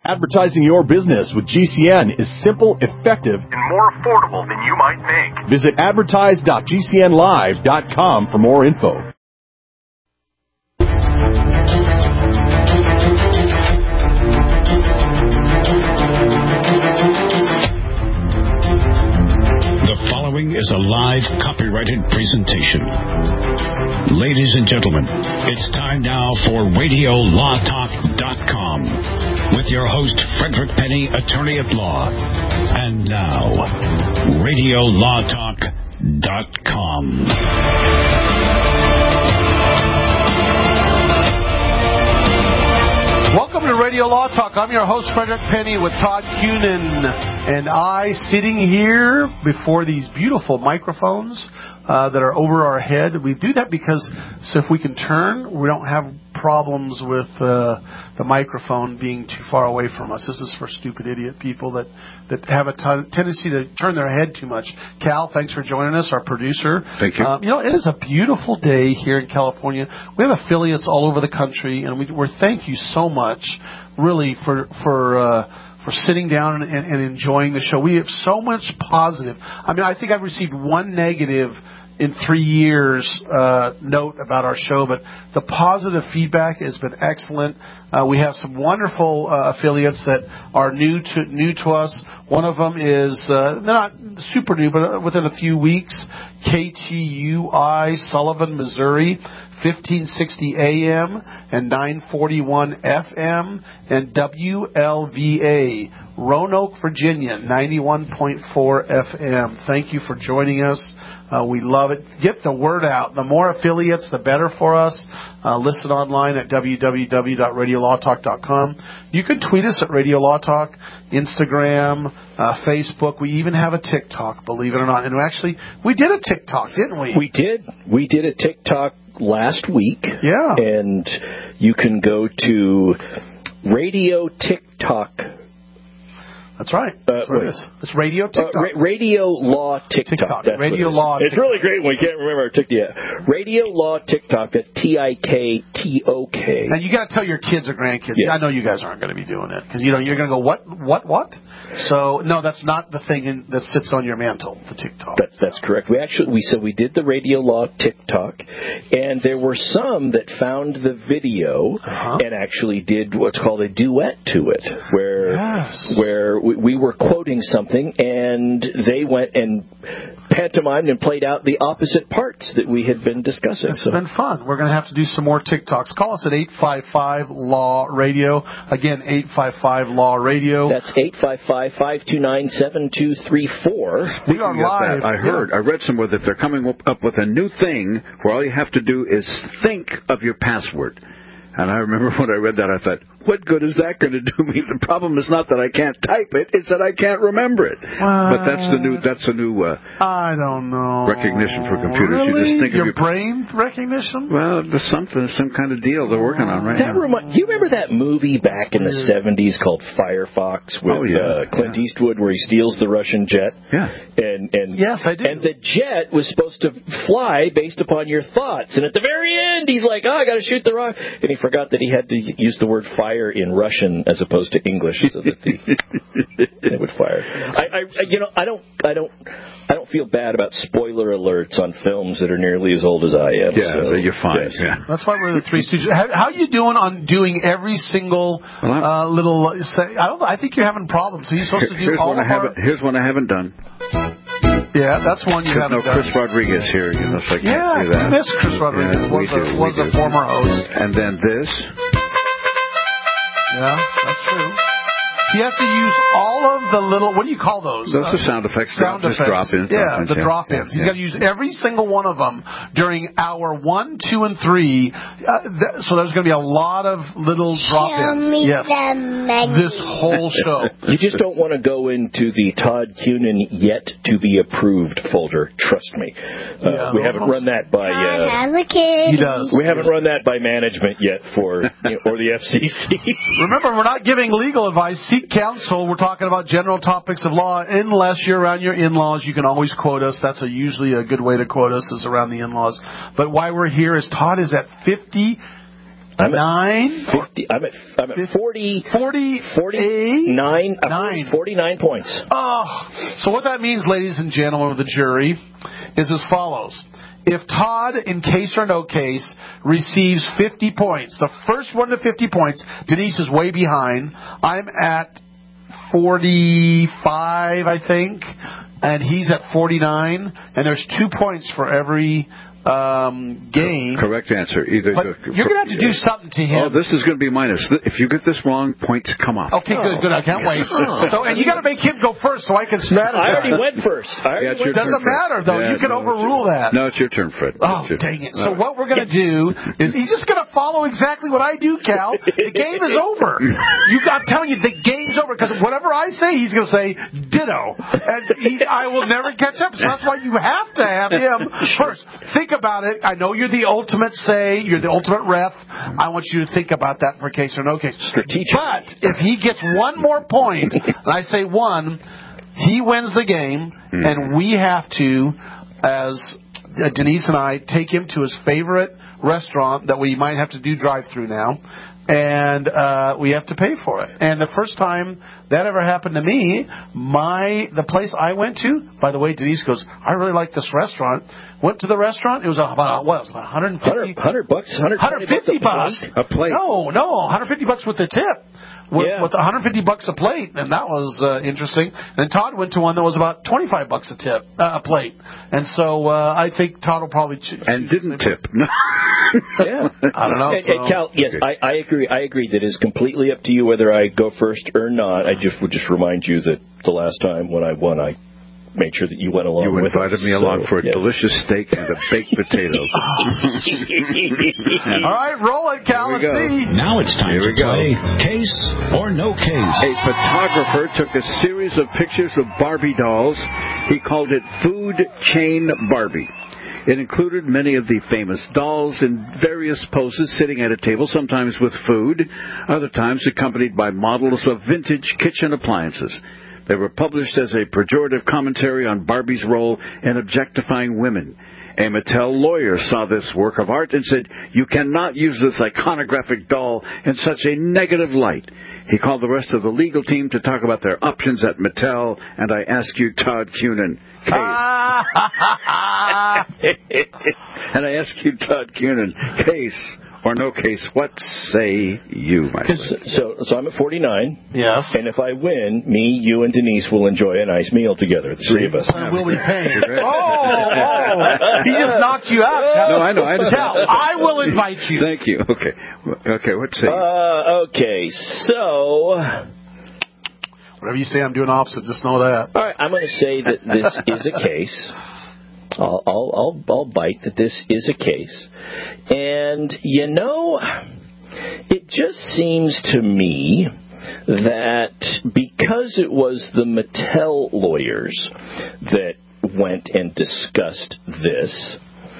Advertising your business with GCN is simple, effective, and more affordable than you might think. Visit advertise.gcnlive.com for more info. The following is a live copyrighted presentation. Ladies and gentlemen, it's time now for RadioLawTalk.com with your host, Frederick Penny, attorney at law. And now, RadioLawTalk.com. Welcome to Radio Law Talk. I'm your host, Frederick Penny, with Todd Cunin and I sitting here before these beautiful microphones that are over our head. We do that because so if we can turn, we don't have problems with the microphone being too far away from us. This is for stupid idiot people that have a tendency to turn their head too much. Cal, thanks for joining us, our producer. Thank you. It is a beautiful day here in California. We have affiliates all over the country, and we're thank you so much, really, for sitting down and enjoying the show. We have so much positive. I mean, I think I've received one negative in 3 years note about our show, but the positive feedback has been excellent. We have some wonderful affiliates that are new to us. One of them is they're not super new, but within a few weeks, KTUI Sullivan, Missouri, 1560 AM and 941 FM, and WLVA Roanoke, Virginia, 91.4 FM. Thank you for joining us. We love it. Get the word out. The more affiliates, the better for us. Listen online at www.radiolawtalk.com. You can tweet us at Radio Law Talk, Instagram, Facebook. We even have a TikTok, believe it or not. And actually, we did a TikTok, didn't we? We did. We did a TikTok last week. Yeah. And you can go to Radio TikTok. That's right. That's what it is. It's Radio TikTok. Radio Law TikTok. Radio Law TikTok. It's really great when we can't remember our TikTok yet. Radio Law TikTok. That's TIKTOK. And you got to tell your kids or grandkids. Yes. I know you guys aren't going to be doing it because you're going to go what? So no, that's not the thing that sits on your mantle. The TikTok. That's correct. We said we did the Radio Law TikTok, and there were some that found the video and actually did what's called a duet to it, where we were quoting something, and they went and pantomimed and played out the opposite parts that we had been discussing. It's been fun. We're going to have to do some more TikToks. Call us at 855-LAW-RADIO. Again, 855-LAW-RADIO. That's 855-529-7234. We are live. I read somewhere that they're coming up with a new thing where all you have to do is think of your password. And I remember when I read that, I thought, what good is that going to do me? The problem is not that I can't type it; it's that I can't remember it. But that's the new. I don't know. Recognition for computers. Really? You just think your of brain recognition? Well, there's some kind of deal they're working on right now. Do you remember that movie back in the 70s called Firefox with Clint Eastwood, where he steals the Russian jet? Yeah. And yes, I did. And the jet was supposed to fly based upon your thoughts. And at the very end, he's like, "Oh, I got to shoot the rocket," and he forgot that he had to use the word fire in Russian as opposed to English, so that they would fire. I don't feel bad about spoiler alerts on films that are nearly as old as I am. Yeah, so you're fine. Yes. Yeah. That's why we're the Three Stooges. How are you doing on doing every single little? I think you're having problems. So you're supposed to do all of our. Here's one I haven't done. Yeah, that's one you haven't done. Chris Rodriguez here, so I can't do that. We miss Chris Rodriguez. Was a former host. And then this. Yeah, that's true. He has to use all of the little, what do you call those? Those are sound effects. Sound effects. Drop-ins. Yeah, the drop-ins. He's got to use every single one of them during hour 1, 2, and 3. So there's going to be a lot of little drop-ins. Yes. This whole show. You just don't want to go into the Todd Cunin yet to be approved folder. Trust me. We haven't run that by. He does. We haven't run that by management yet or the FCC. Remember, we're not giving legal advice. Seek counsel. We're talking about general topics of law. Unless you're around your in-laws, you can always quote us. That's usually a good way to quote us, is around the in-laws. But why we're here is Todd is at 50 I'm Nine? 50. I'm at 40. 49 49 points. Oh, so what that means, ladies and gentlemen of the jury, is as follows. If Todd, in case or no case, receives 50 points, the first one to 50 points, Denise is way behind. I'm at 45, I think, and he's at 49, and there's 2 points for every game. Correct answer. Either you're going to have to do something to him. Oh, this is going to be minus. If you get this wrong, points come off. Okay, good. I can't wait. So, and you got to make him go first so I can strategize. I already went first. It doesn't matter, though. Yeah, you can overrule that. No, it's your turn, Fred. Oh, dang it. So what we're going to do is he's just going to follow exactly what I do, Cal. The game is over. I'm telling you, the game's over because whatever I say, he's going to say ditto. And I will never catch up. So that's why you have to have him first. Think about it. I know you're the ultimate say. You're the ultimate ref. I want you to think about that for case or no case. Strategic. But if he gets one more point, and I say one, he wins the game, and we have to, as Denise and I, take him to his favorite restaurant that we might have to do drive-through now, and we have to pay for it. And the first time that ever happened to me, the place I went to, by the way, Denise goes, I really like this restaurant. Went to the restaurant. It was about, what? It was about $150. $100 bucks? $150 a plate. No, $150 with the tip. With $150 a plate, and that was interesting. And Todd went to one that was about $25 a plate, and so I think Todd will probably didn't tip. Yeah, I don't know. Cal, yes, I agree. I agree that it's completely up to you whether I go first or not. I would just remind you that the last time when I won, I made sure that you went along with us. You invited me along for a delicious steak and a baked potato. All right, roll it, Cal. Let's see. Now it's time to play Case or No Case. A photographer took a series of pictures of Barbie dolls. He called it Food Chain Barbie. It included many of the famous dolls in various poses sitting at a table, sometimes with food, other times accompanied by models of vintage kitchen appliances. They were published as a pejorative commentary on Barbie's role in objectifying women. A Mattel lawyer saw this work of art and said, "You cannot use this iconographic doll in such a negative light." He called the rest of the legal team to talk about their options at Mattel, and I ask you, Todd Cunin, case or no case, what say you, my friend? So I'm at 49. Yes. And if I win, me, you, and Denise will enjoy a nice meal together, the three of us. Will we pay? He just knocked you out, Cal. No, I know. Cal, I will invite you. Thank you. Okay, what say you? Okay, so... Whatever you say, I'm doing opposite. Just know that. All right, I'm going to say that this is a case. I'll bite that this is a case. And, it just seems to me that because it was the Mattel lawyers that went and discussed this,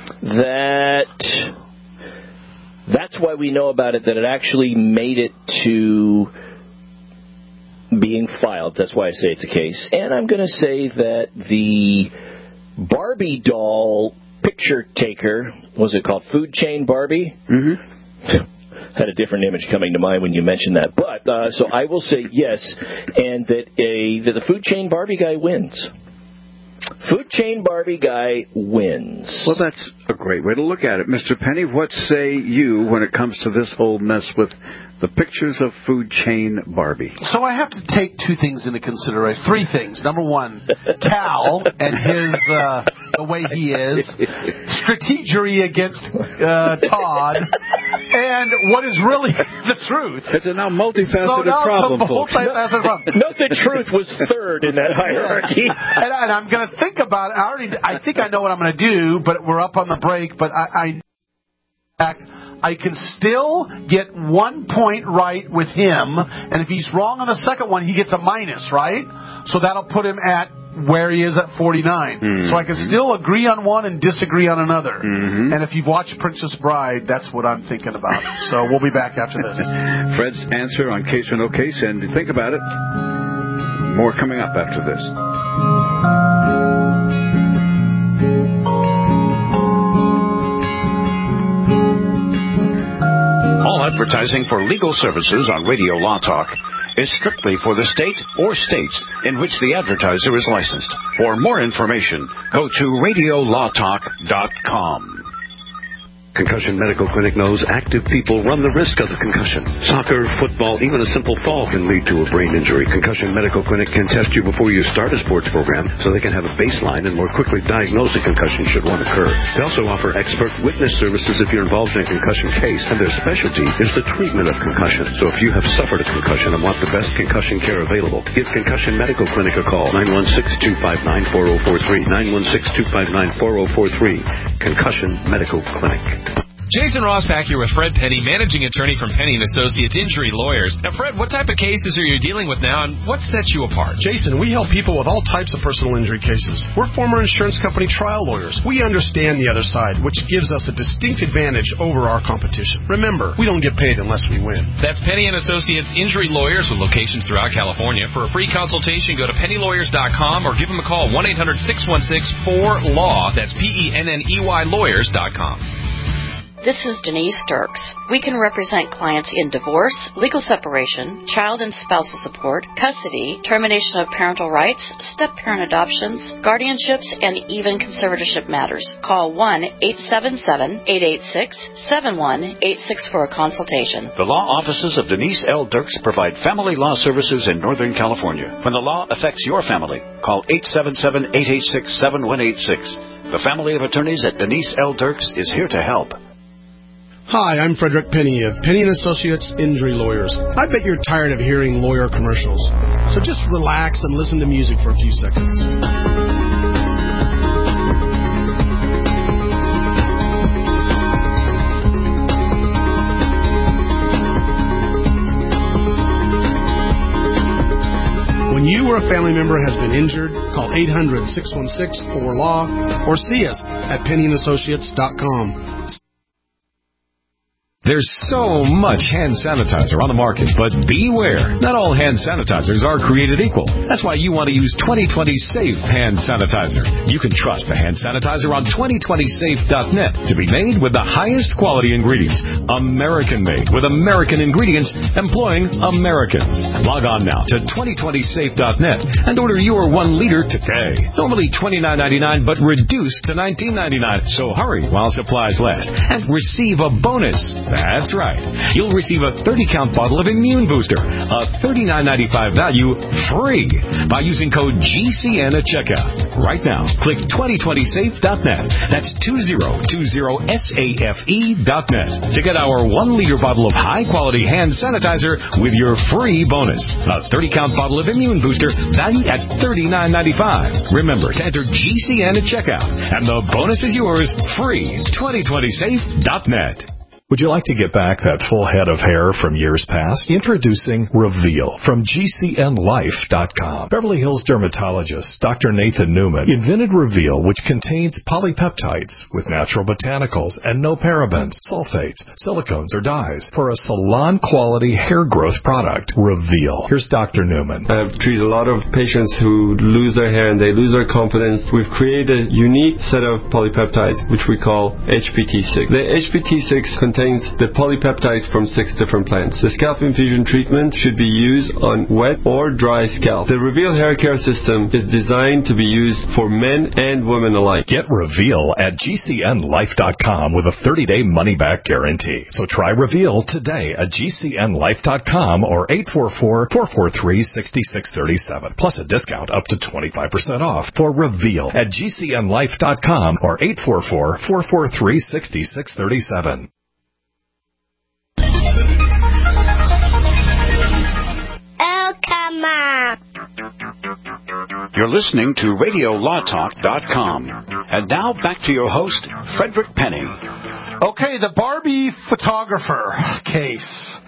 that's why we know about it, that it actually made it to being filed. That's why I say it's a case. And I'm going to say that the Barbie doll picture taker, was it called Food Chain Barbie? Mm-hmm. Had a different image coming to mind when you mentioned that. But, so I will say yes, and that the Food Chain Barbie guy wins. Food Chain Barbie guy wins. Well, that's a great way to look at it. Mr. Penny, what say you when it comes to this whole mess with the pictures of Food Chain Barbie? So I have to take two things into consideration. Three things. Number one, Cal and his the way he is, strategery against Todd, and what is really the truth. It's a now multifaceted problem, folks. Note the truth was third in that hierarchy. And I'm going to think about it. I think I know what I'm going to do, but we're up on the break. But I can still get 1 point right with him, and if he's wrong on the second one, he gets a minus, right? So that'll put him at where he is at 49. Mm-hmm. So I can still agree on one and disagree on another. Mm-hmm. And if you've watched Princess Bride, that's what I'm thinking about. So we'll be back after this. Fred's answer on Case or No Case, and think about it. More coming up after this. All at advertising for legal services on Radio Law Talk is strictly for the state or states in which the advertiser is licensed. For more information, go to radiolawtalk.com. Concussion Medical Clinic knows active people run the risk of the concussion. Soccer, football, even a simple fall can lead to a brain injury. Concussion Medical Clinic can test you before you start a sports program so they can have a baseline and more quickly diagnose a concussion should one occur. They also offer expert witness services if you're involved in a concussion case, and their specialty is the treatment of concussion. So if you have suffered a concussion and want the best concussion care available, give Concussion Medical Clinic a call, 916-259-4043, 916-259-4043, Concussion Medical Clinic. Jason Ross back here with Fred Penny, managing attorney from Penny & Associates Injury Lawyers. Now, Fred, what type of cases are you dealing with now, and what sets you apart? Jason, we help people with all types of personal injury cases. We're former insurance company trial lawyers. We understand the other side, which gives us a distinct advantage over our competition. Remember, we don't get paid unless we win. That's Penny & Associates Injury Lawyers with locations throughout California. For a free consultation, go to pennylawyers.com or give them a call, 1-800-616-4LAW. That's PENNEY lawyers.com. This is Denise Dirks. We can represent clients in divorce, legal separation, child and spousal support, custody, termination of parental rights, step-parent adoptions, guardianships, and even conservatorship matters. Call 1-877-886-7186 for a consultation. The law offices of Denise L. Dirks provide family law services in Northern California. When the law affects your family, call 877-886-7186. The family of attorneys at Denise L. Dirks is here to help. Hi, I'm Frederick Penny of Penny & Associates Injury Lawyers. I bet you're tired of hearing lawyer commercials. So just relax and listen to music for a few seconds. When you or a family member has been injured, call 800-616-4LAW or see us at PennyandAssociates.com. There's so much hand sanitizer on the market, but beware. Not all hand sanitizers are created equal. That's why you want to use 2020 Safe Hand Sanitizer. You can trust the hand sanitizer on 2020safe.net to be made with the highest quality ingredients. American-made with American ingredients employing Americans. Log on now to 2020safe.net and order your 1 liter today. Normally $29.99, but reduced to $19.99. So hurry while supplies last and receive a bonus. That's right. You'll receive a 30-count bottle of Immune Booster, a $39.95 value, free by using code GCN at checkout. Right now, click 2020safe.net. That's 2020safe.net to get our 1-liter bottle of high-quality hand sanitizer with your free bonus. A 30-count bottle of Immune Booster valued at $39.95. Remember to enter GCN at checkout, and the bonus is yours, free. 2020safe.net. Would you like to get back that full head of hair from years past? Introducing Reveal from GCNLife.com. Beverly Hills dermatologist Dr. Nathan Newman invented Reveal, which contains polypeptides with natural botanicals and no parabens, sulfates, silicones, or dyes for a salon-quality hair growth product. Reveal. Here's Dr. Newman. I've treated a lot of patients who lose their hair and they lose their confidence. We've created a unique set of polypeptides, which we call HPT6. The HPT6 contains the polypeptides from 6 different plants. The scalp infusion treatment should be used on wet or dry scalp. The Reveal hair care system is designed to be used for men and women alike. Get Reveal at GCNLife.com with a 30-day money-back guarantee. So try Reveal today at GCNLife.com or 844-443-6637. Plus a discount up to 25% off for Reveal at GCNLife.com or 844-443-6637. You're listening to RadioLawTalk.com. And now back to your host, Frederick Penny. Okay, the Barbie photographer case.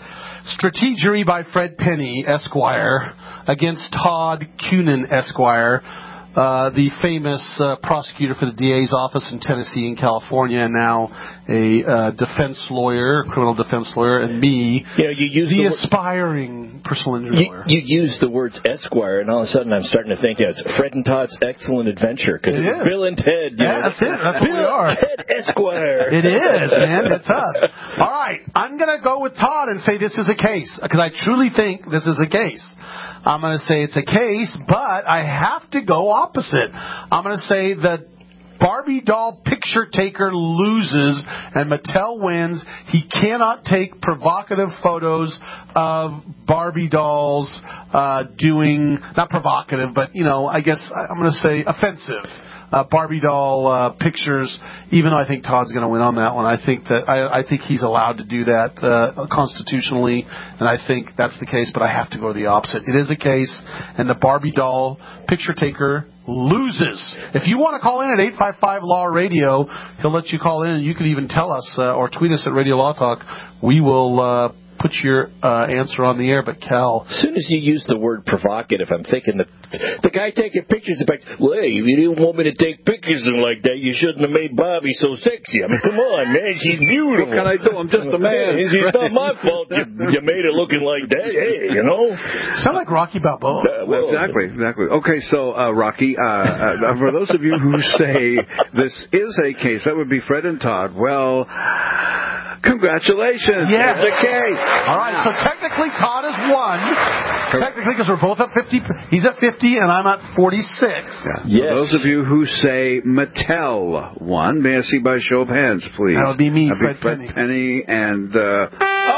Strategery by Fred Penny, Esquire, against Todd Cunin, Esquire. the famous prosecutor for the DA's office in Tennessee and California, and now a defense lawyer, criminal defense lawyer, and me, you use the aspiring personal injury lawyer. You use the words Esquire, and all of a sudden I'm starting to think it's Fred and Todd's Excellent Adventure, because it's Bill and Ted. That's it. That's what we are. Ted Esquire. It is, man. It's us. All right. I'm going to go with Todd and say this is a case, because I truly think this is a case. I'm going to say it's a case, but I have to go opposite. I'm going to say that Barbie doll picture taker loses and Mattel wins. He cannot take provocative photos of Barbie dolls doing, not provocative, but, I guess I'm going to say offensive. Barbie doll pictures, even though I think Todd's going to win on that one. I think he's allowed to do that constitutionally, and I think that's the case, but I have to go the opposite. It is a case, and the Barbie doll picture taker loses. If you want to call in at 855-LAW-RADIO, he'll let you call in, and you can even tell us or tweet us at Radio Law Talk. We will put your answer on the air, but Cal... As soon as you use the word provocative, I'm thinking that the guy taking pictures is like, well, hey, if you didn't want me to take pictures and like that, you shouldn't have made Bobby so sexy. I mean, come on, man, she's beautiful. What can I do? I'm just a man. It's not my fault you made it looking like that. Hey, Sound like Rocky Balboa. Exactly. Okay, so, Rocky, for those of you who say this is a case, that would be Fred and Todd. Well, congratulations. Yes. It's a case. All right, so technically Todd has won. Technically, because we're both at 50. He's at 50, and I'm at 46. Yes. For those of you who say Mattel won, may I see by show of hands, please? That would be me, Fred Penny, and... Todd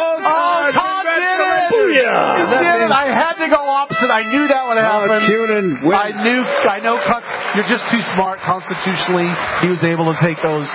did it! He did it! I had to go opposite. I knew that would happen. Cunin wins. I know. You're just too smart constitutionally. He was able to take those...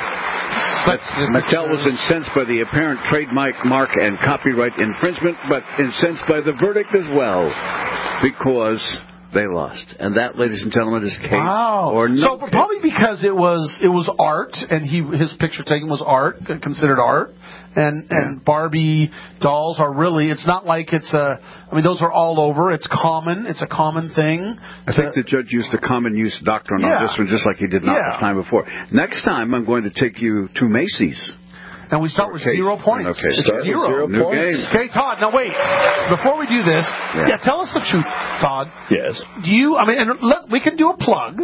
Mattel was incensed by the apparent trademark mark and copyright infringement, but incensed by the verdict as well, because they lost. And that, ladies and gentlemen, is case or no. So probably because it was art, and his picture taking was art, considered art. And Barbie dolls are really, it's not like those are all over. It's common. It's a common thing. I think the judge used the common use doctrine on this one, just like he did not the time before. Next time, I'm going to take you to Macy's. And we start with 0 points. Okay, start with 0 points. Okay, Todd, now wait. Before we do this, tell us the truth, Todd. Yes. We can do a plug.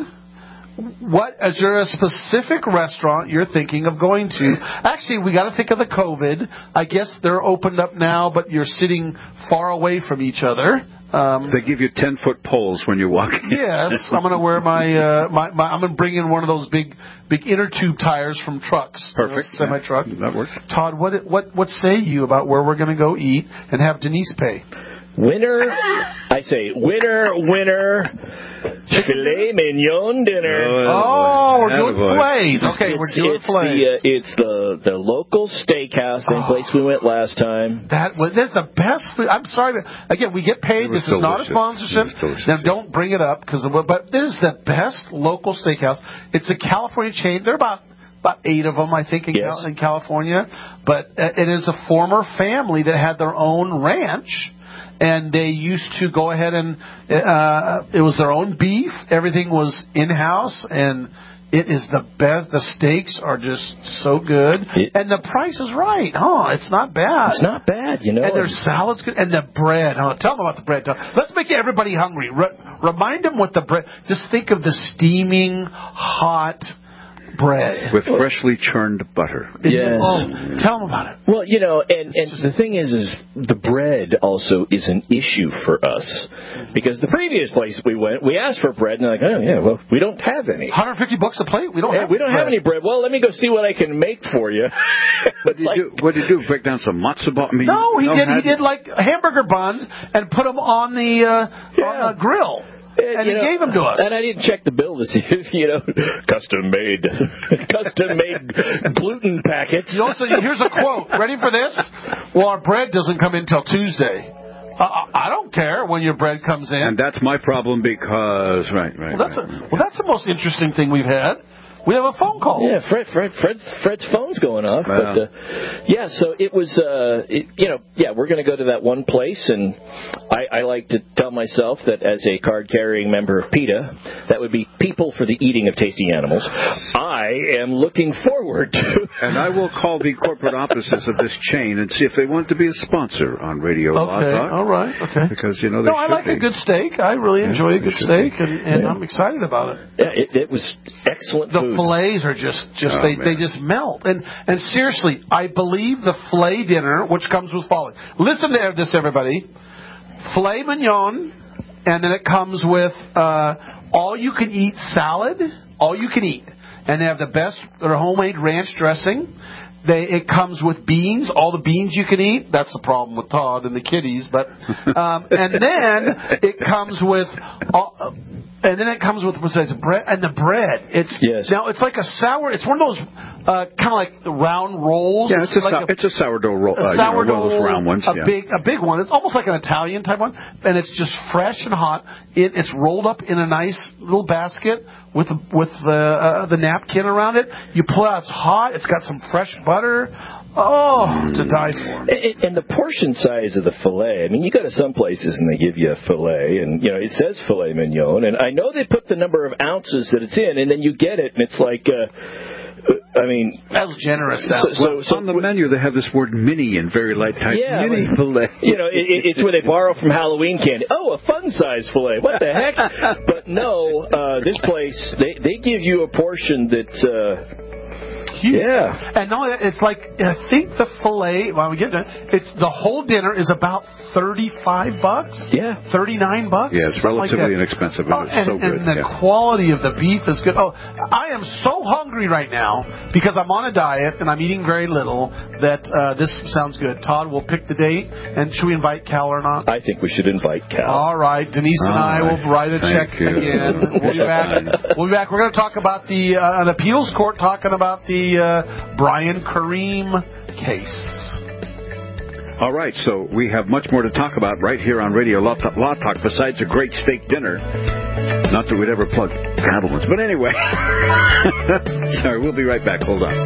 Is there a specific restaurant you're thinking of going to? Actually, we got to think of the COVID. I guess they're opened up now, but you're sitting far away from each other. They give you 10-foot poles when you walk in. Yes, I'm going to wear I'm going to bring in one of those big inner tube tires from trucks. Perfect. Semi-truck. That works. Todd, what say you about where we're going to go eat and have Denise pay? Winner. I say winner. Filet mignon dinner. We're doing fillets. Okay, we're doing fillets. It's the local steakhouse, same place we went last time. That's the best food. I'm sorry, again, we get paid. This is not a sponsorship. Now, don't bring it up, but this is the best local steakhouse. It's a California chain. There are about 8 of them, I think, in California. But it is a former family that had their own ranch. And they used to go ahead and it was their own beef. Everything was in-house, and it is the best. The steaks are just so good. And the price is right. It's not bad. It's not bad, And their salad's good. And the bread. Tell them about the bread. Let's make everybody hungry. Remind them what the bread. Just think of the steaming, hot bread with freshly churned butter. Yes. Tell them about it. Well, and the thing is the bread also is an issue for us, because the previous place we went, we asked for bread, and they're like, we don't have any. $150 a plate? We don't have any bread. Well, let me go see what I can make for you. What did you do? Break down some matzo ball? No, he did like hamburger buns and put them on the grill. And he gave them to us. And I didn't check the bill to see if, custom made gluten packets. So here's a quote. Ready for this? Well, our bread doesn't come in till Tuesday. I don't care when your bread comes in. And that's my problem because, right. Well, that's the most interesting thing we've had. We have a phone call. Yeah, Fred's phone's going off. Wow. But so it was, we're going to go to that one place, and I like to tell myself that as a card-carrying member of PETA, that would be People for the Eating of Tasty Animals, I am looking forward to... And I will call the corporate offices of this chain and see if they want to be a sponsor on Radio Law Talk. All right, okay. Because, you know, they I like a good steak. I really enjoy a good steak, and I'm excited about it. Yeah, it was excellent food. The fillets are just they just melt. And seriously, I believe the filet dinner, which comes with following. Listen to this, everybody. Filet mignon, and then it comes with all-you-can-eat salad, all-you-can-eat. And they have their homemade ranch dressing. It comes with beans, all the beans you can eat. That's the problem with Todd and the kiddies. But and then it comes with... besides bread, and the bread. Now it's like a sour. It's one of those kind of like the round rolls. Yeah, it's a sourdough roll. Sourdough, one of those round ones. A big one. It's almost like an Italian type one, and it's just fresh and hot. It's rolled up in a nice little basket with the napkin around it. You pull it out. It's hot. It's got some fresh butter. Oh, to die for. And the portion size of the filet, I mean, you go to some places and they give you a filet, and, you know, it says filet mignon, and I know they put the number of ounces that it's in, and then you get it, and it's like, I mean... That was generous. So on the menu, they have this word mini in very light type. Yeah, mini filet. You know, it's where they borrow from Halloween candy. Oh, a fun-size filet. What the heck? But no, this place, they give you a portion that's... Yeah, and no, it's like I think the fillet. When we get to it's the whole dinner is about $35. Yeah, $39. Yeah, it's relatively inexpensive. It's so good. And the quality of the beef is good. Oh, I am so hungry right now because I'm on a diet and I'm eating very little. That this sounds good. Todd, we'll pick the date, and should we invite Cal or not? I think we should invite Cal. All right, Denise and I will write a check again. We'll be back. We're going to talk about an appeals court talking about the Brian Kareem case. All right, so we have much more to talk about right here on Radio Law Talk besides a great steak dinner. Not that we'd ever plug Cattleman's, but anyway. Sorry, we'll be right back. Hold on.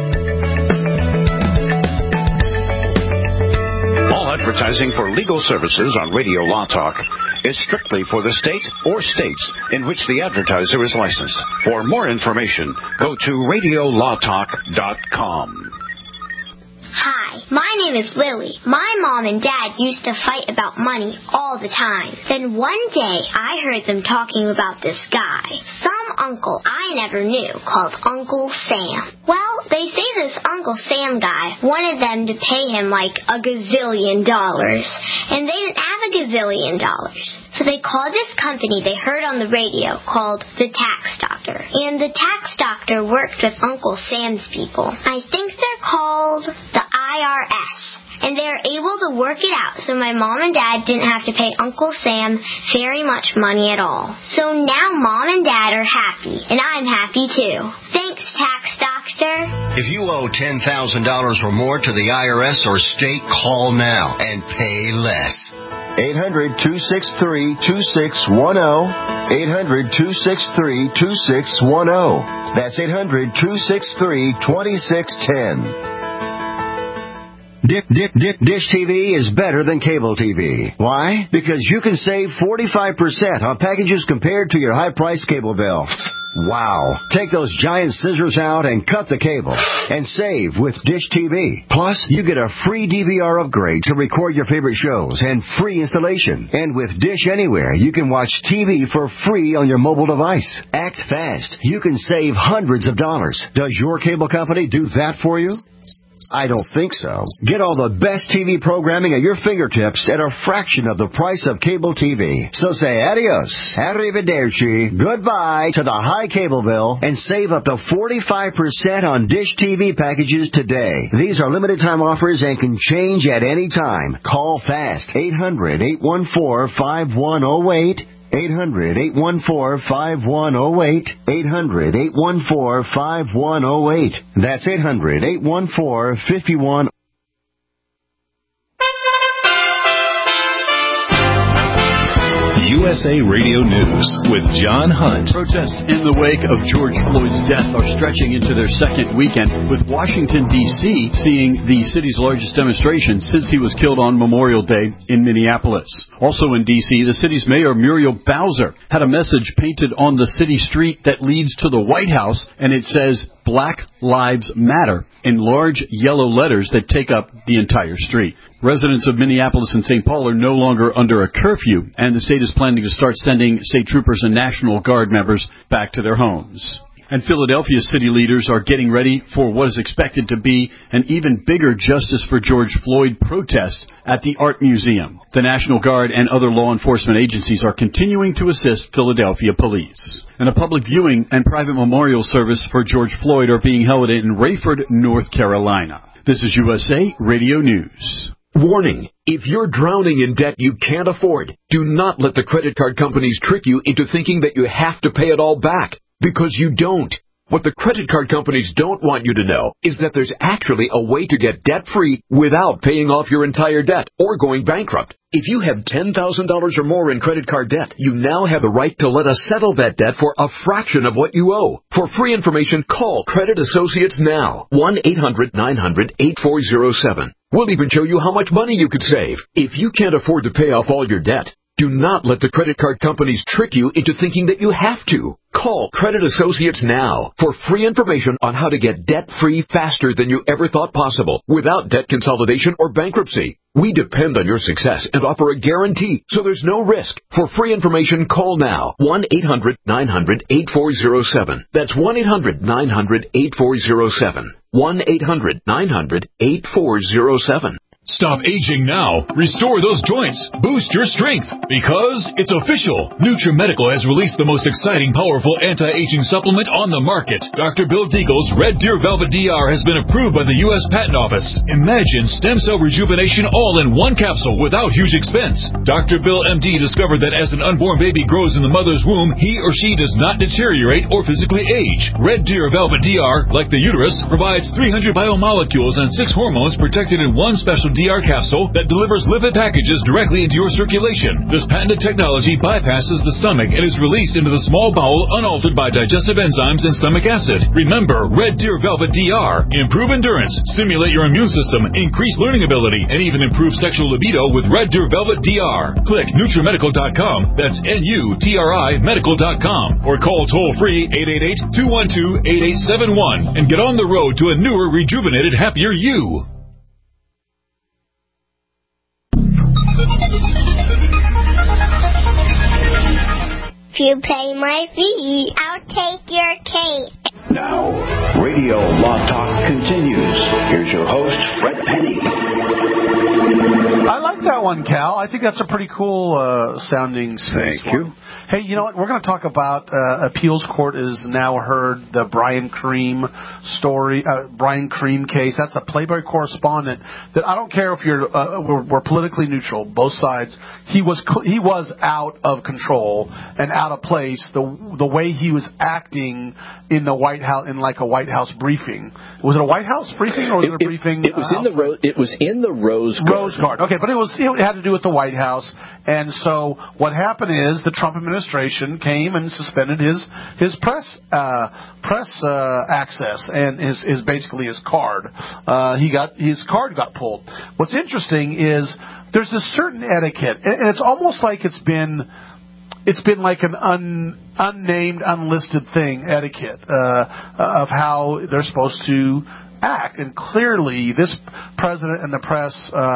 All advertising for legal services on Radio Law Talk is strictly for the state or states in which the advertiser is licensed. For more information, go to radiolawtalk.com. Hi, my name is Lily. My mom and dad used to fight about money all the time. Then one day, I heard them talking about this guy, some uncle I never knew, called Uncle Sam. Well, they say this Uncle Sam guy wanted them to pay him like $1 gazillion, and they didn't have $1 gazillion. So they called this company they heard on the radio called the Tax Doctor. And the Tax Doctor worked with Uncle Sam's people. I think they're called the IRS. And they were able to work it out so my mom and dad didn't have to pay Uncle Sam very much money at all. So now mom and dad are happy, and I'm happy too. Thanks, Tax Doctor. If you owe $10,000 or more to the IRS or state, call now and pay less. 800-263-2610. 800-263-2610. That's 800-263-2610. Dish TV is better than cable TV. Why? Because you can save 45% on packages compared to your high-priced cable bill. Wow. Take those giant scissors out and cut the cable and save with Dish TV. Plus, you get a free DVR upgrade to record your favorite shows and free installation. And with Dish Anywhere, you can watch TV for free on your mobile device. Act fast. You can save hundreds of dollars. Does your cable company do that for you? I don't think so. Get all the best TV programming at your fingertips at a fraction of the price of cable TV. So say adios, arrivederci, goodbye to the high cable bill and save up to 45% on Dish TV packages today. These are limited time offers and can change at any time. Call fast. 800-814-5108. 800-814-5108. 800-814-5108. That's 800-814-5108. USA Radio News with John Hunt. Protests in the wake of George Floyd's death are stretching into their second weekend, with Washington, D.C. seeing the city's largest demonstration since he was killed on Memorial Day in Minneapolis. Also in D.C., the city's mayor, Muriel Bowser, had a message painted on the city street that leads to the White House, and it says, "Black Lives Matter," in large yellow letters that take up the entire street. Residents of Minneapolis and St. Paul are no longer under a curfew, and the state is planning to start sending state troopers and National Guard members back to their homes. And Philadelphia city leaders are getting ready for what is expected to be an even bigger Justice for George Floyd protest at the Art Museum. The National Guard and other law enforcement agencies are continuing to assist Philadelphia police. And a public viewing and private memorial service for George Floyd are being held in Rayford, North Carolina. This is USA Radio News. Warning, if you're drowning in debt you can't afford, do not let the credit card companies trick you into thinking that you have to pay it all back, because you don't. What the credit card companies don't want you to know is that there's actually a way to get debt-free without paying off your entire debt or going bankrupt. If you have $10,000 or more in credit card debt, you now have the right to let us settle that debt for a fraction of what you owe. For free information, call Credit Associates now. 1-800-900-8407. We'll even show you how much money you could save. If you can't afford to pay off all your debt, do not let the credit card companies trick you into thinking that you have to. Call Credit Associates now for free information on how to get debt-free faster than you ever thought possible without debt consolidation or bankruptcy. We depend on your success and offer a guarantee, so there's no risk. For free information, call now. 1-800-900-8407. That's 1-800-900-8407. 1-800-900-8407. Stop aging now. Restore those joints. Boost your strength. Because it's official. NutriMedical has released the most exciting, powerful anti-aging supplement on the market. Dr. Bill Deagle's Red Deer Velvet DR has been approved by the U.S. Patent Office. Imagine stem cell rejuvenation all in one capsule without huge expense. Dr. Bill MD discovered that as an unborn baby grows in the mother's womb, he or she does not deteriorate or physically age. Red Deer Velvet DR, like the uterus, provides 300 biomolecules and 6 hormones protected in one special DR capsule that delivers lipid packages directly into your circulation. This patented technology bypasses the stomach and is released into the small bowel unaltered by digestive enzymes and stomach acid. Remember, Red Deer Velvet DR. Improve endurance, stimulate your immune system, increase learning ability, and even improve sexual libido with Red Deer Velvet DR. Click NutriMedical.com. That's NUTRI Medical.com. Or call toll-free 888-212-8871 and get on the road to a newer, rejuvenated, happier you. If you pay my fee, I'll take your cake. Now, Radio Law Talk continues. Here's your host, Fred Penny. I like that one, Cal. I think that's a pretty cool sounding space. Thank you. Hey, you know what? We're going to talk about appeals court is now heard the Brian Cream story, Brian Cream case. That's a Playboy correspondent that I don't care if you're we're politically neutral, both sides. He was out of control and out of place. The way he was acting in the White House, in like a White House briefing. Was it a White House briefing or was it a briefing? It was in the Rose Garden. Rose Garden. Okay, but it had to do with the White House. And so what happened is the Trump administration came and suspended his press access and his basically his card. His card got pulled. What's interesting is there's a certain etiquette, and it's almost like it's been like an unnamed, unlisted thing, etiquette of how they're supposed to act. And clearly, this president and the press,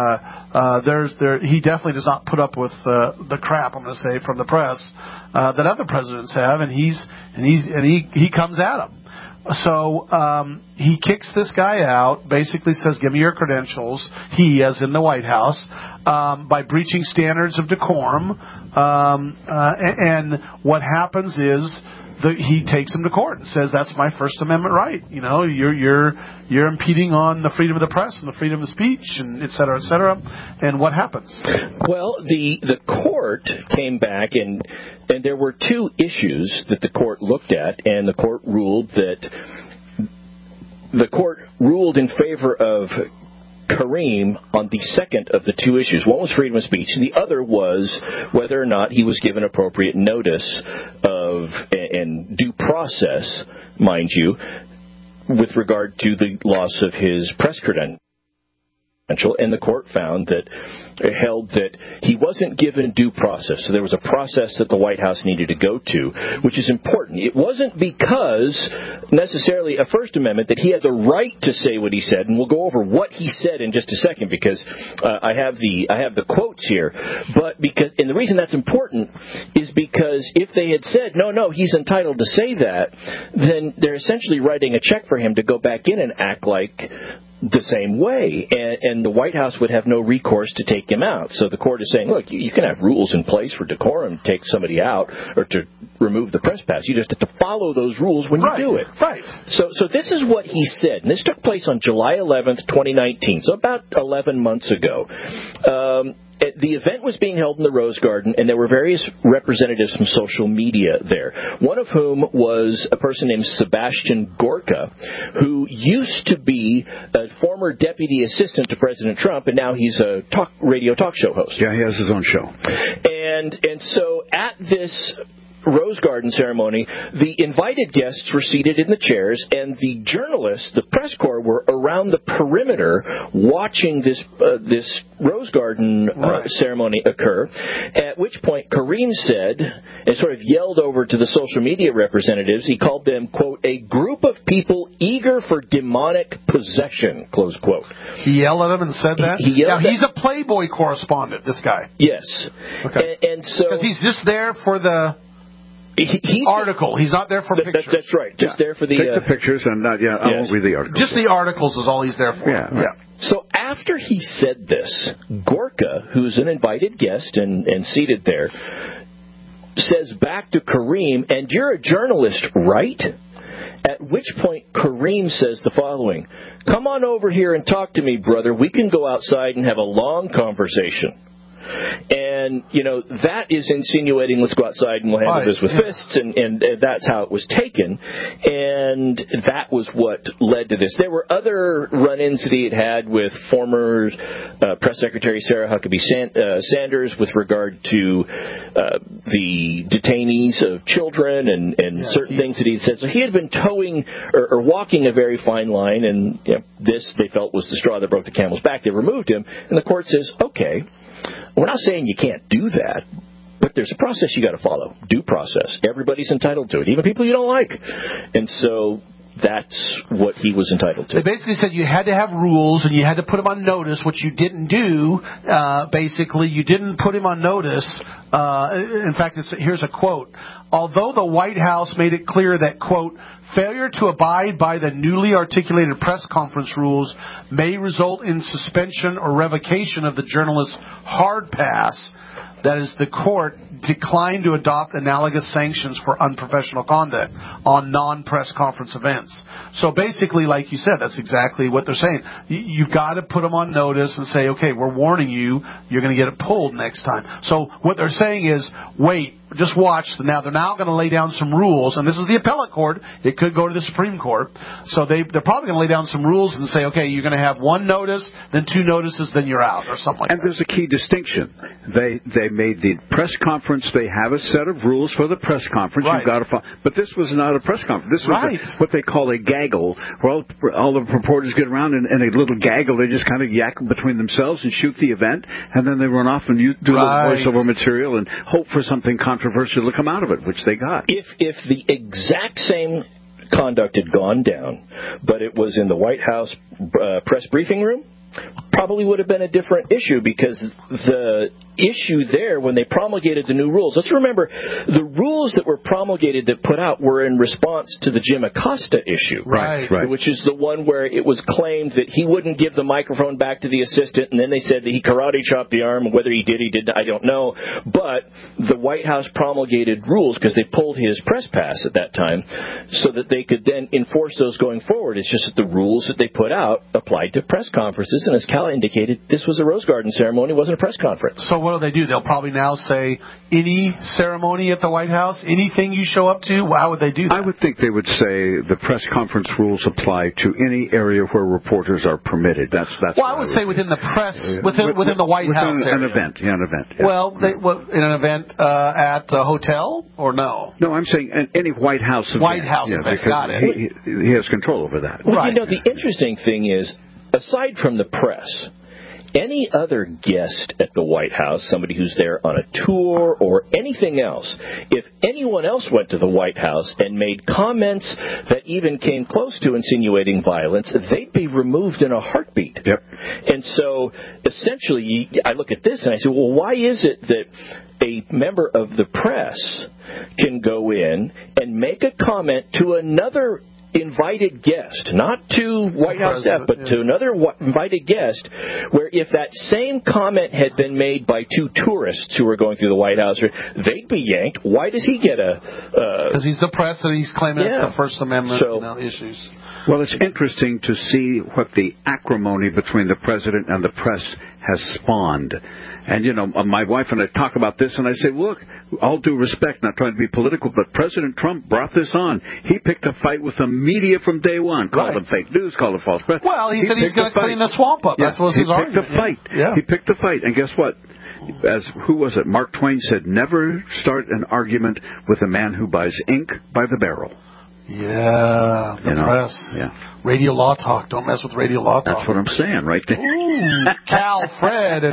he definitely does not put up with the crap, I'm going to say, from the press that other presidents have, and he comes at them. So he kicks this guy out, basically says, give me your credentials, he, as in the White House, by breaching standards of decorum. And what happens is he takes him to court and says, that's my First Amendment right. You know, you're impeding on the freedom of the press and the freedom of speech, and et cetera, et cetera. And what happens? Well, the court came back, and there were two issues that the court looked at, and the court ruled in favor of Kareem on the second of the two issues. One was freedom of speech, and the other was whether or not he was given appropriate notice of and due process, mind you, with regard to the loss of his press credentials. And the court held that he wasn't given due process. So there was a process that the White House needed to go to, which is important. It wasn't because necessarily a First Amendment that he had the right to say what he said, and we'll go over what he said in just a second because I have the quotes here. But and the reason that's important is because if they had said no, he's entitled to say that, then they're essentially writing a check for him to go back in and act like the same way, and the White House would have no recourse to take him out. So the court is saying, look, you can have rules in place for decorum to take somebody out or to remove the press pass. You just have to follow those rules when you do it. Right. So this is what he said, and this took place on July 11th, 2019, so about 11 months ago. The event was being held in the Rose Garden, and there were various representatives from social media there, one of whom was a person named Sebastian Gorka, who used to be a former deputy assistant to President Trump, and now he's a radio talk show host. Yeah, he has his own show. And so at this Rose Garden ceremony, the invited guests were seated in the chairs, and the journalists, the press corps, were around the perimeter watching this Rose Garden ceremony occur, at which point Kareem said, and sort of yelled over to the social media representatives, he called them, quote, a group of people eager for demonic possession, close quote. He yelled at them and said that? He's a Playboy correspondent, this guy. Yes. Okay. And so... Because he's just there for the... article. He's not there for pictures. That's right. Just there for the... Take the pictures and I won't read the articles. Just the articles is all he's there for. Yeah. So after he said this, Gorka, who's an invited guest and seated there, says back to Kareem, and you're a journalist, right? At which point Kareem says the following, come on over here and talk to me, brother. We can go outside and have a long conversation. And, that is insinuating let's go outside and we'll handle this with fists, and that's how it was taken. And that was what led to this. There were other run-ins that he had with former Press Secretary Sarah Huckabee Sanders with regard to the detainees of children and certain things that he had said. So he had been towing or walking a very fine line, and this they felt was the straw that broke the camel's back. They removed him, and the court says, okay, we're not saying you can't do that, but there's a process you got to follow. Due process. Everybody's entitled to it, even people you don't like. And so that's what he was entitled to. They basically said you had to have rules and you had to put him on notice, which you didn't do. Basically, you didn't put him on notice. In fact, here's a quote. Although the White House made it clear that, quote, failure to abide by the newly articulated press conference rules may result in suspension or revocation of the journalist's hard pass, that is, the court declined to adopt analogous sanctions for unprofessional conduct on non-press conference events. So basically, like you said, that's exactly what they're saying. You've got to put them on notice and say, okay, we're warning you, you're going to get it pulled next time. So what they're saying is, wait, just watch. Now they're now going to lay down some rules, and this is the appellate court. It could go to the Supreme Court. So they're probably going to lay down some rules and say, okay, you're going to have one notice, then two notices, then you're out, or something like that. And there's a key distinction. They made the press conference. They have a set of rules for the press conference. Right. You've got to follow. But this was not a press conference. This was what they call a gaggle, where all the reporters get around in a little gaggle. They just kind of yak between themselves and shoot the event, and then they run off and do a little voiceover material and hope for something controversial to come out of it, which they got. If the exact same conduct had gone down, but it was in the White House press briefing room, probably would have been a different issue, because the issue there when they promulgated the new rules, let's remember the rules that were promulgated that put out were in response to the Jim Acosta issue, right, which is the one where it was claimed that he wouldn't give the microphone back to the assistant, and then they said that he karate chopped the arm. Whether he did, I don't know. But the White House promulgated rules because they pulled his press pass at that time so that they could then enforce those going forward. It's just that the rules that they put out applied to press conferences, and as Cal indicated, this was a Rose Garden ceremony, it wasn't a press conference. So what do they do? They'll probably now say any ceremony at the White House, anything you show up to. How would they do that? I would think they would say the press conference rules apply to any area where reporters are permitted. That's. Well, I would say within the press, within the White House area. An event. Yeah. Well, in an event at a hotel or no? No, I'm saying any White House event. White House event. Got it. He has control over that. Well, you know, the interesting thing is, aside from the press, any other guest at the White House, somebody who's there on a tour or anything else, if anyone else went to the White House and made comments that even came close to insinuating violence, they'd be removed in a heartbeat. Yep. And so, essentially, I look at this and I say, well, why is it that a member of the press can go in and make a comment to another invited guest, not to White House staff, but to another invited guest, where if that same comment had been made by two tourists who were going through the White House, they'd be yanked. Why does he get a... Because he's the press and he's claiming it's the First Amendment issues. Well, it's interesting to see what the acrimony between the president and the press has spawned. And, you know, my wife and I talk about this, and I say, look, all due respect, not trying to be political, but President Trump brought this on. He picked a fight with the media from day one. Called them fake news, called it false press. Well, he said he's going to clean the swamp up. That's what his argument. He picked the fight. And guess what? Who was it? Mark Twain said, never start an argument with a man who buys ink by the barrel. Yeah, the press. Yeah. Radio Law Talk. Don't mess with Radio Law Talk. That's what I'm saying right there. Ooh, Cal, Fred, and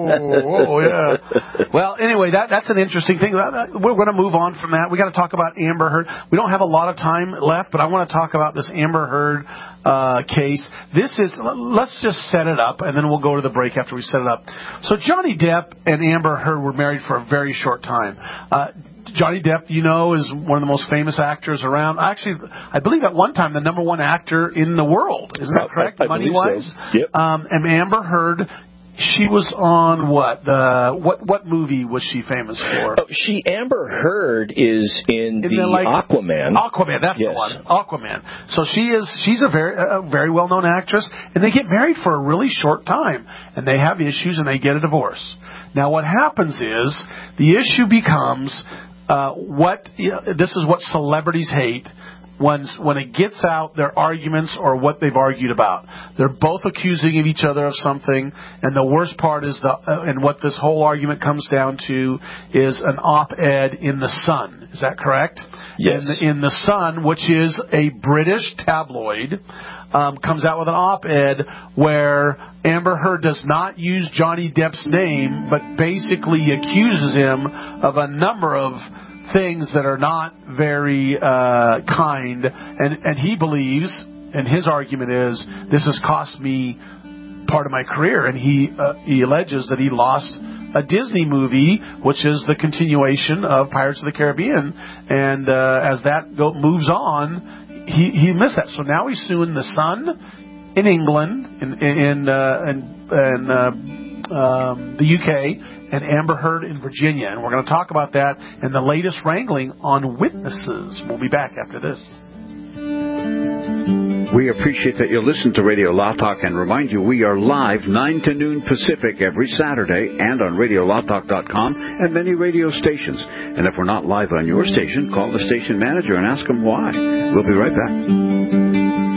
yeah. Well, anyway, that's an interesting thing. We're going to move on from that. We got to talk about Amber Heard. We don't have a lot of time left, but I want to talk about this Amber Heard case. Let's just set it up, and then we'll go to the break after we set it up. So Johnny Depp and Amber Heard were married for a very short time. Johnny Depp, you know, is one of the most famous actors around. Actually, I believe at one time the number one actor in the world. Isn't that correct, money-wise? So. Yep. And Amber Heard, she was on what movie was she famous for? Amber Heard is in the Aquaman. Aquaman, that's the one. Aquaman. So she's a very well-known actress, and they get married for a really short time, and they have issues, and they get a divorce. Now, what happens is the issue becomes this is what celebrities hate. When it gets out their arguments or what they've argued about, they're both accusing of each other of something, and the worst part is and what this whole argument comes down to is an op-ed in The Sun. Is that correct? Yes. In The Sun, which is a British tabloid, comes out with an op-ed where Amber Heard does not use Johnny Depp's name, but basically accuses him of a number of things that are not very kind, and he believes, and his argument is, this has cost me part of my career, and he alleges that he lost a Disney movie, which is the continuation of Pirates of the Caribbean, and as that moves on, he missed that. So now he's suing The Sun in England, in the UK, and Amber Heard in Virginia. And we're going to talk about that and the latest wrangling on witnesses. We'll be back after this. We appreciate that you listen to Radio Law Talk and remind you we are live 9 to noon Pacific every Saturday and on RadioLawTalk.com and many radio stations. And if we're not live on your station, call the station manager and ask them why. We'll be right back.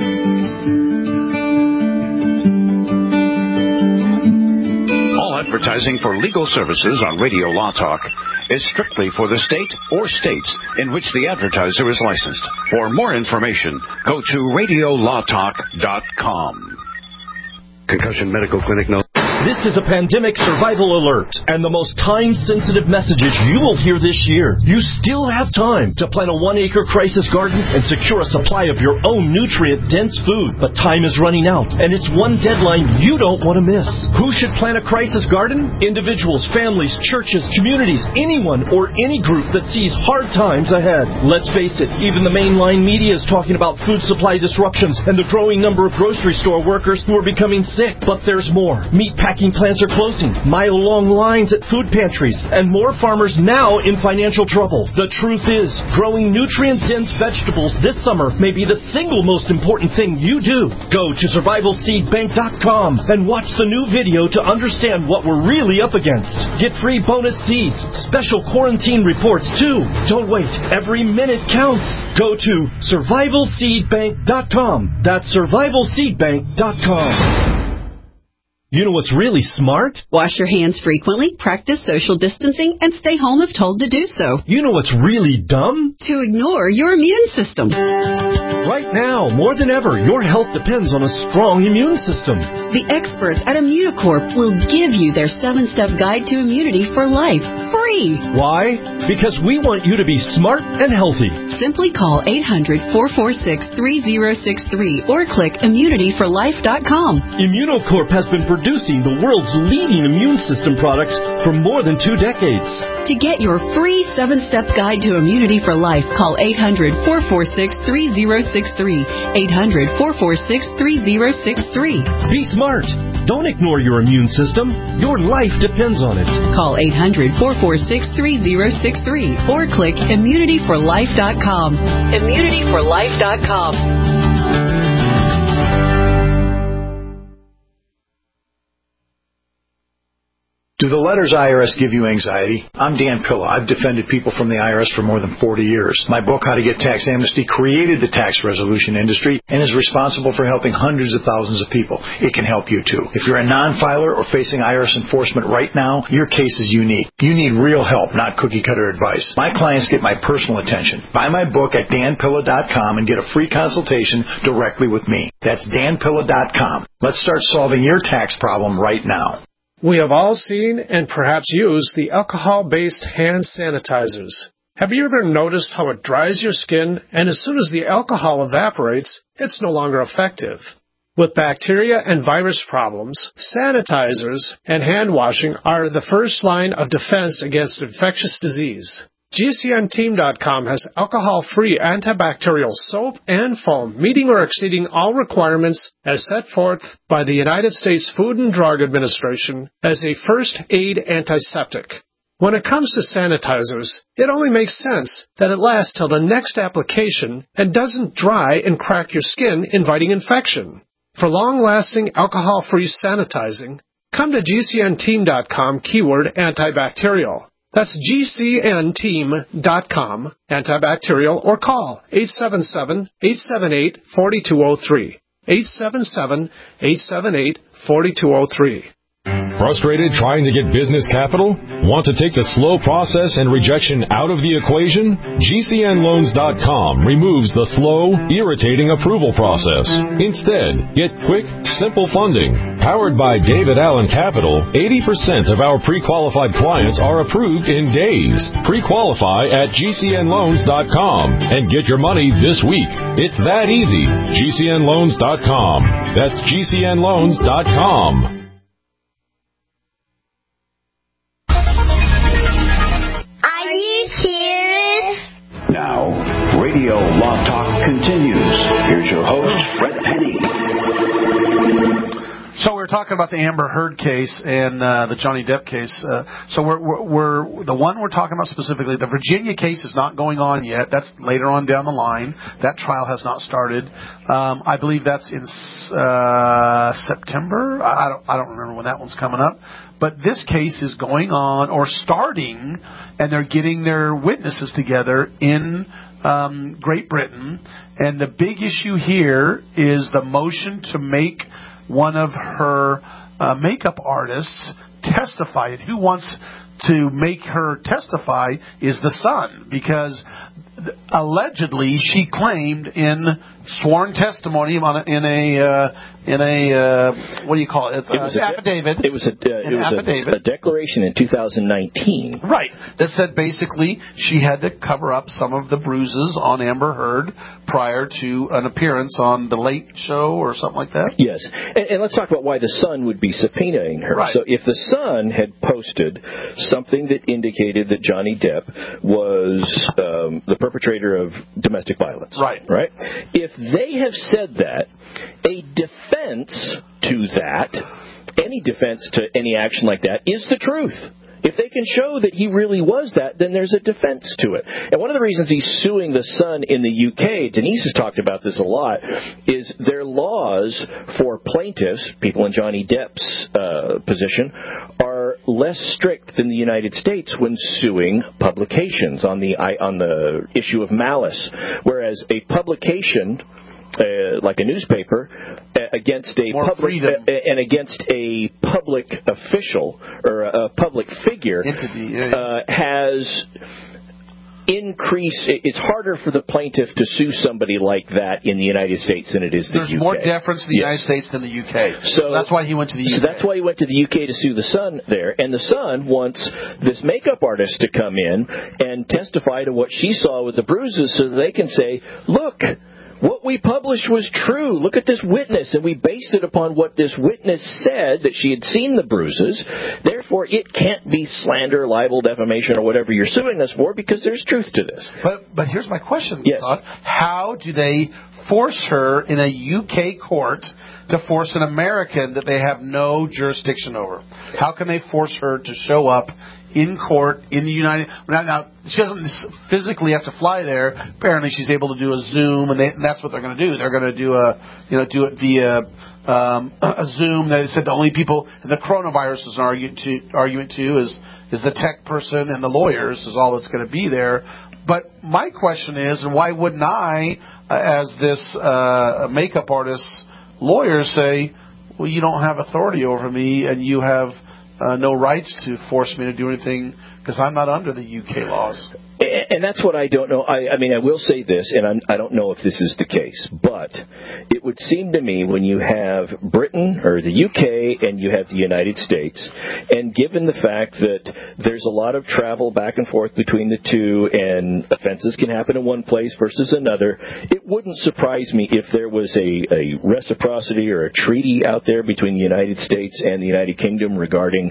Advertising for legal services on Radio Law Talk is strictly for the state or states in which the advertiser is licensed. For more information, go to RadioLawTalk.com. Concussion Medical Clinic knows. This is a pandemic survival alert and the most time-sensitive messages you will hear this year. You still have time to plant a 1-acre crisis garden and secure a supply of your own nutrient-dense food. But time is running out, and it's one deadline you don't want to miss. Who should plant a crisis garden? Individuals, families, churches, communities, anyone or any group that sees hard times ahead. Let's face it, even the mainline media is talking about food supply disruptions and the growing number of grocery store workers who are becoming sick. But there's more. Meatpacking Packing plants are closing, mile-long lines at food pantries, and more farmers now in financial trouble. The truth is, growing nutrient-dense vegetables this summer may be the single most important thing you do. Go to survivalseedbank.com and watch the new video to understand what we're really up against. Get free bonus seeds, special quarantine reports too. Don't wait. Every minute counts. Go to survivalseedbank.com. That's survivalseedbank.com. You know what's really smart? Wash your hands frequently, practice social distancing, and stay home if told to do so. You know what's really dumb? To ignore your immune system. Right now, more than ever, your health depends on a strong immune system. The experts at Immunocorp will give you their 7-step guide to immunity for life, free. Why? Because we want you to be smart and healthy. Simply call 800-446-3063 or click immunityforlife.com. Immunocorp has been producing the world's leading immune system products for more than 2 decades. To get your free 7-step guide to immunity for life, call 800-446-3063. 800-446-3063. Be smart. Don't ignore your immune system. Your life depends on it. Call 800-446-3063 or click immunityforlife.com. Immunityforlife.com. Do the letters IRS give you anxiety? I'm Dan Pilla. I've defended people from the IRS for more than 40 years. My book, How to Get Tax Amnesty, created the tax resolution industry and is responsible for helping hundreds of thousands of people. It can help you, too. If you're a non-filer or facing IRS enforcement right now, your case is unique. You need real help, not cookie-cutter advice. My clients get my personal attention. Buy my book at danpilla.com and get a free consultation directly with me. That's danpilla.com. Let's start solving your tax problem right now. We have all seen and perhaps used the alcohol-based hand sanitizers. Have you ever noticed how it dries your skin, and as soon as the alcohol evaporates, it's no longer effective? With bacteria and virus problems, sanitizers and hand washing are the first line of defense against infectious disease. GCNteam.com has alcohol-free antibacterial soap and foam, meeting or exceeding all requirements as set forth by the United States Food and Drug Administration as a first aid antiseptic. When it comes to sanitizers, it only makes sense that it lasts till the next application and doesn't dry and crack your skin, inviting infection. For long-lasting alcohol-free sanitizing, come to GCNteam.com keyword antibacterial. That's GCNteam.com, antibacterial, or call 877-878-4203. 877-878-4203. Frustrated trying to get business capital? Want to take the slow process and rejection out of the equation? GCNloans.com removes the slow, irritating approval process. Instead, get quick, simple funding. Powered by David Allen Capital, 80% of our pre-qualified clients are approved in days. Pre-qualify at GCNloans.com and get your money this week. It's that easy. GCNloans.com. That's GCNloans.com. Now, Radio Law Talk continues. Here's your host, Fred Penny. So we're talking about the Amber Heard case and the Johnny Depp case. So we're the one we're talking about specifically. The Virginia case is not going on yet. That's later on down the line. That trial has not started. I believe that's in September. I don't remember when that one's coming up. But this case is going on or starting, and they're getting their witnesses together in Great Britain. And the big issue here is the motion to make one of her makeup artists testify. And who wants to make her testify is the son, because allegedly she claimed in sworn testimony in a what do you call it? It was affidavit. It was a declaration in 2019. Right. That said basically she had to cover up some of the bruises on Amber Heard prior to an appearance on The Late Show or something like that. Yes. And let's talk about why the Sun would be subpoenaing her. Right. So if the Sun had posted something that indicated that Johnny Depp was the perpetrator of domestic violence. Right. Right? If they have said that, a defense to that, any defense to any action like that is the truth. If they can show that he really was that, then there's a defense to it. And one of the reasons he's suing the Sun in the UK, Denise has talked about this a lot, is their laws for plaintiffs, people in Johnny Depp's position, are less strict than the United States when suing publications on the issue of malice. Whereas a publication, like a newspaper, against a public official or a public figure has increased. It's harder for the plaintiff to sue somebody like that in the United States than it is the UK. There's more deference in the United States than the UK. So that's why he went to the UK. So that's why he went to the UK to sue the Sun there. And the Sun wants this makeup artist to come in and testify to what she saw with the bruises so that they can say, look, what we published was true. Look at this witness. And we based it upon what this witness said, that she had seen the bruises. Therefore, it can't be slander, libel, defamation, or whatever you're suing us for, because there's truth to this. But here's my question, yes. Todd. How do they force her in a UK court to force an American that they have no jurisdiction over? How can they force her to show up in court in the United... Now, she doesn't physically have to fly there. Apparently, she's able to do a Zoom, and that's what they're going to do. They're going to do it via a Zoom. They said the only people... The coronavirus is an argument, too, is the tech person and the lawyers is all that's going to be there. But my question is, and why wouldn't I, as this makeup artist's lawyer, say, well, you don't have authority over me, and you have... no rights to force me to do anything because I'm not under the UK laws. And that's what I don't know. I mean, I will say this, and I don't know if this is the case, but it would seem to me when you have Britain or the UK and you have the United States, and given the fact that there's a lot of travel back and forth between the two and offenses can happen in one place versus another, it wouldn't surprise me if there was a reciprocity or a treaty out there between the United States and the United Kingdom regarding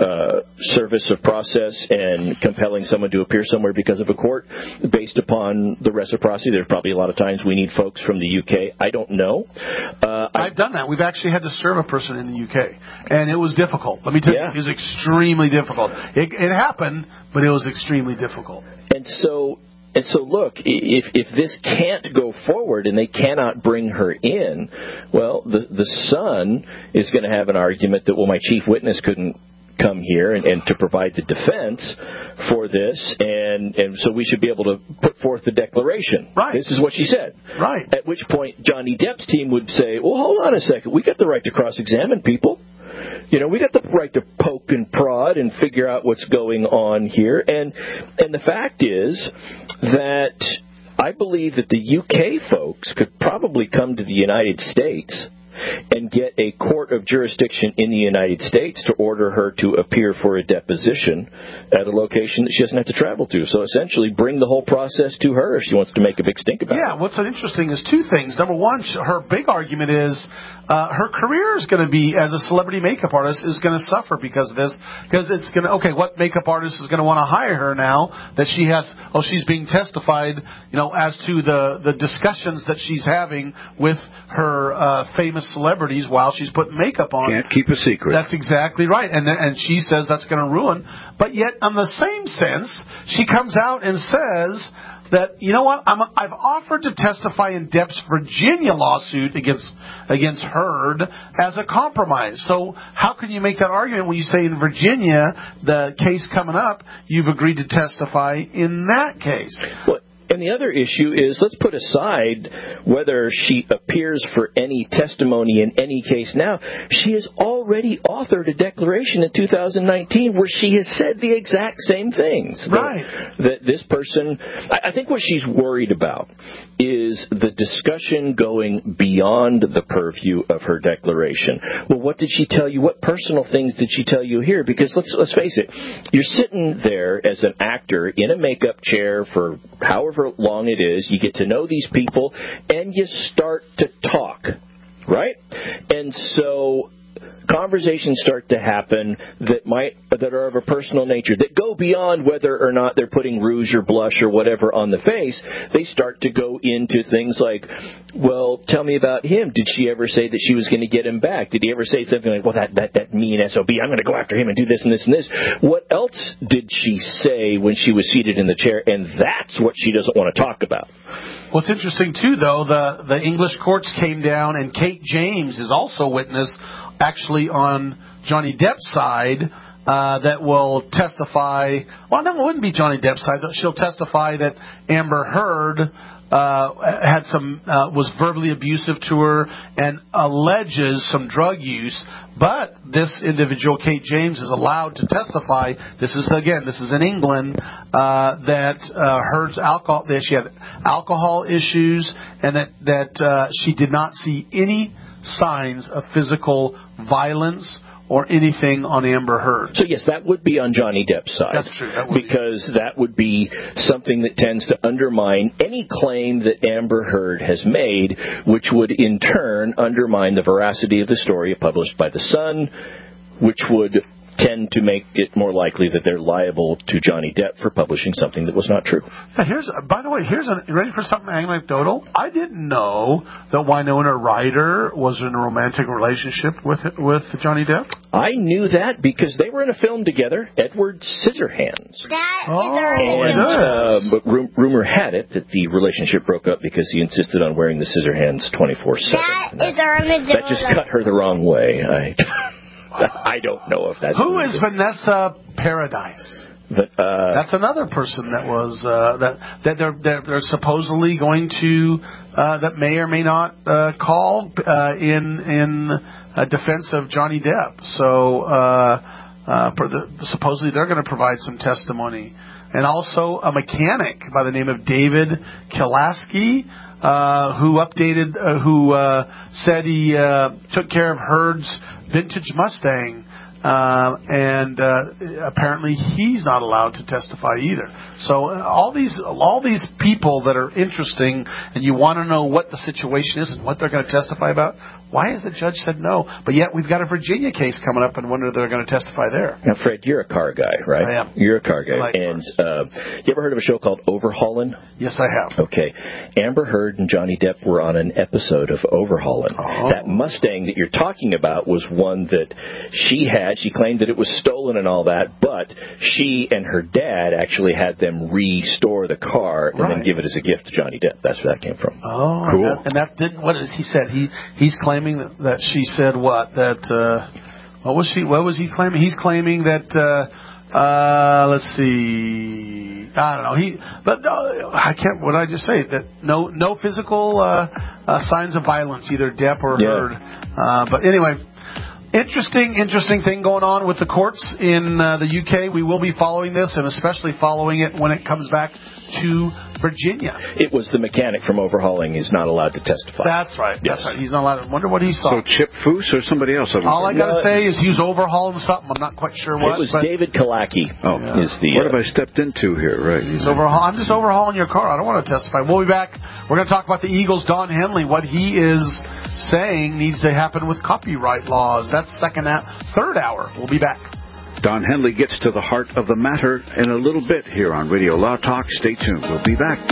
service of process and compelling someone to appear somewhere because of a court based upon the reciprocity. There's probably a lot of times we need folks from the UK. I don't know. I've done that. We've actually had to serve a person in the UK, and it was difficult. Let me tell you, it was extremely difficult. It happened, but it was extremely difficult. And so look, if this can't go forward and they cannot bring her in, well, the Sun is going to have an argument that, well, my chief witness couldn't come here and to provide the defense for this, and so we should be able to put forth the declaration. Right. This is what she said. Right. At which point Johnny Depp's team would say, well, hold on a second. We got the right to cross-examine people. We got the right to poke and prod and figure out what's going on here. And the fact is that I believe that the UK folks could probably come to the United States and get a court of jurisdiction in the United States to order her to appear for a deposition at a location that she doesn't have to travel to. So essentially bring the whole process to her if she wants to make a big stink about it. Yeah, what's interesting is two things. Number one, her big argument is her career is going to be, as a celebrity makeup artist, is going to suffer because of this. Because it's going to, okay, what makeup artist is going to want to hire her now that she has, she's being testified, as to the discussions that she's having with her famous celebrities while she's putting makeup on. Can't keep a secret. That's exactly right. And she says that's going to ruin. But yet, on the same sense, she comes out and says that, you know what, I've offered to testify in Depp's Virginia lawsuit against Heard as a compromise. So how can you make that argument when you say in Virginia, the case coming up, you've agreed to testify in that case? Well, and the other issue is, let's put aside whether she appears for any testimony in any case now. She has already authored a declaration in 2019 where she has said the exact same things. Right. That this person, I think what she's worried about is the discussion going beyond the purview of her declaration. Well, what did she tell you? What personal things did she tell you here? Because let's face it, you're sitting there as an actor in a makeup chair for however long it is, you get to know these people, and you start to talk, right? And so conversations start to happen that are of a personal nature, that go beyond whether or not they're putting rouge or blush or whatever on the face. They start to go into things like, well, tell me about him. Did she ever say that she was going to get him back? Did he ever say something like, well, that mean SOB, I'm going to go after him and do this and this and this? What else did she say when she was seated in the chair? And that's what she doesn't want to talk about. What's interesting, too, though, the English courts came down, and Kate James is also a witness, actually on Johnny Depp's side, that will testify. Well, no, it wouldn't be Johnny Depp's side. She'll testify that Amber Heard was verbally abusive to her and alleges some drug use. But this individual, Kate James, is allowed to testify. This is in England, that Heard's alcohol, that she had alcohol issues, and that she did not see any signs of physical violence or anything on Amber Heard. So, yes, that would be on Johnny Depp's side. That's true. That would be something that tends to undermine any claim that Amber Heard has made, which would in turn undermine the veracity of the story published by The Sun, which would tend to make it more likely that they're liable to Johnny Depp for publishing something that was not true. By the way, ready for something anecdotal? I didn't know that Winona Ryder was in a romantic relationship with Johnny Depp. I knew that because they were in a film together, Edward Scissorhands. But rumor had it that the relationship broke up because he insisted on wearing the Scissorhands 24/7. That just cut her the wrong way. I don't know if that's... Who is Vanessa Paradise? That's another person that was that they're supposedly going to that may or may not call in defense of Johnny Depp. So supposedly they're going to provide some testimony, and also a mechanic by the name of David Kilaski, who said he took care of Heard's vintage Mustang, and apparently he's not allowed to testify either. So all these people that are interesting, and you want to know what the situation is and what they're going to testify about. Why has the judge said no? But yet we've got a Virginia case coming up, and wonder if they're going to testify there. Now, Fred, you're a car guy, right? I am. You're a car guy. Like and you ever heard of a show called Overhaulin'? Yes, I have. Okay. Amber Heard and Johnny Depp were on an episode of Overhaulin'. Oh. That Mustang that you're talking about was one that she had. She claimed that it was stolen and all that, but she and her dad actually had them restore the car and then give it as a gift to Johnny Depp. That's where that came from. Oh, cool. And that didn't. What is he said? He's claiming that she said what? That what was she? What was he claiming? He's claiming that. Let's see. I don't know. I can't. What did I just say? That no physical signs of violence, either Depp or Heard. But anyway. Interesting thing going on with the courts in the UK. We will be following this, and especially following it when it comes back to Virginia. It was the mechanic from Overhauling is not allowed to testify. That's right. Yes. That's right. He's not allowed to. Wonder what he saw. So Chip Foose or somebody else? All I got to say is he was overhauling something. I'm not quite sure what. It was David Kalaki. What have I stepped into here? Right. He's I'm just overhauling your car. I don't want to testify. We'll be back. We're going to talk about the Eagles' Don Henley. What he is saying needs to happen with copyright laws. That's third hour. We'll be back. Don Henley gets to the heart of the matter in a little bit here on Radio Law Talk. Stay tuned. We'll be back.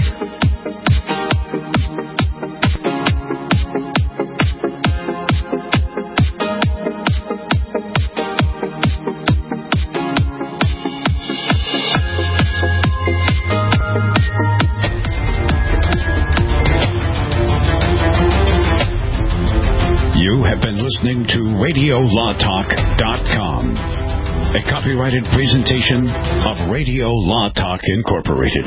You have been listening to RadioLawTalk.com, a copyrighted presentation of Radio Law Talk Incorporated.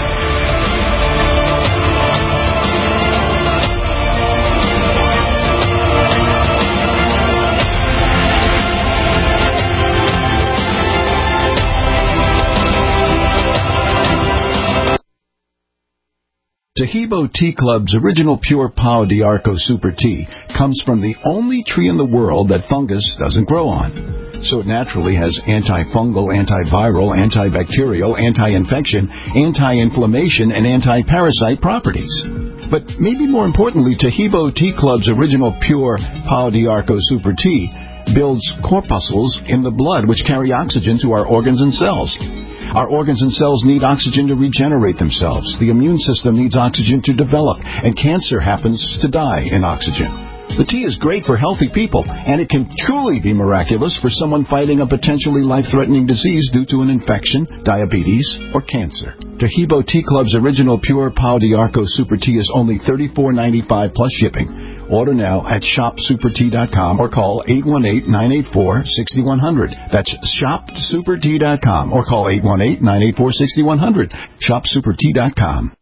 Taheebo Tea Club's original pure Pau d'Arco Super Tea comes from the only tree in the world that fungus doesn't grow on. So it naturally has antifungal, antiviral, antibacterial, anti-infection, anti-inflammation, and anti-parasite properties. But maybe more importantly, Taheebo Tea Club's original pure Pau d'Arco Super Tea builds corpuscles in the blood which carry oxygen to our organs and cells. Our organs and cells need oxygen to regenerate themselves. The immune system needs oxygen to develop, and cancer happens to die in oxygen. The tea is great for healthy people, and it can truly be miraculous for someone fighting a potentially life-threatening disease due to an infection, diabetes, or cancer. Taheebo Tea Club's original Pure Pau d'Arco Super Tea is only $34.95 plus shipping. Order now at shopsupertea.com or call 818-984-6100. That's shopsupertea.com or call 818-984-6100. Shopsupertea.com.